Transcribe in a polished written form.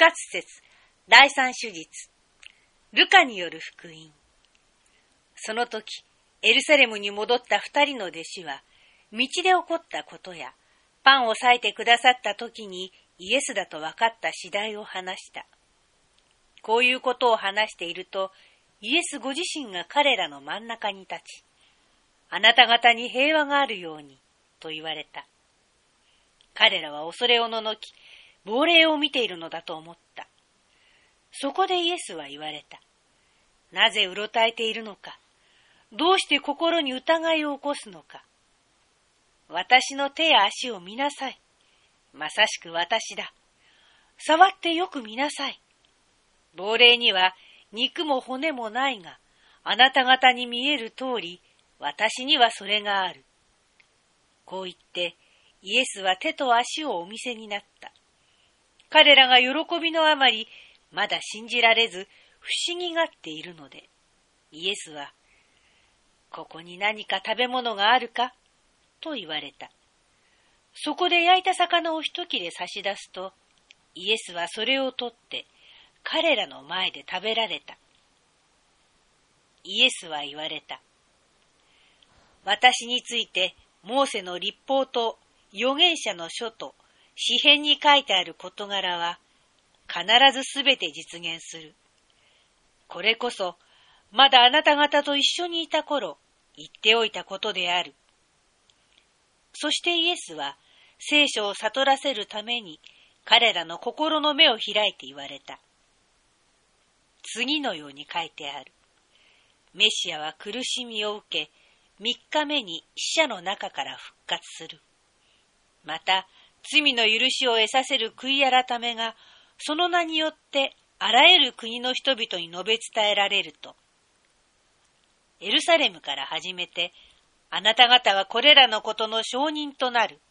活説第三手術ルカによる福音。その時エルサレムに戻った二人の弟子は道で起こったことやパンを裂いてくださった時にイエスだと分かった次第を話した。こういうことを話しているとイエスご自身が彼らの真ん中に立ち、あなた方に平和があるようにと言われた。彼らは恐れおののき、亡霊を見ているのだと思った。そこでイエスは言われた。なぜうろたえているのか。どうして心に疑いを起こすのか。私の手や足を見なさい。まさしく私だ。触ってよく見なさい。亡霊には肉も骨もないが、あなた方に見える通り、私にはそれがある。こう言って、イエスは手と足をお見せになった。彼らが喜びのあまり、まだ信じられず不思議がっているので、イエスは、ここに何か食べ物があるかと言われた。そこで焼いた魚を一切れ差し出すと、イエスはそれを取って彼らの前で食べられた。イエスは言われた。私についてモーセの律法と預言者の書と詩編に書いてある事柄は必ずすべて実現する。これこそまだあなた方と一緒にいた頃言っておいたことである。そしてイエスは聖書を悟らせるために彼らの心の目を開いて言われた。次のように書いてある。メシアは苦しみを受け、3日目に死者の中から復活する。また、罪の許しを得させる悔い改めが、その名によってあらゆる国の人々に述べ伝えられると。エルサレムから始めて、あなた方はこれらのことの証人となる。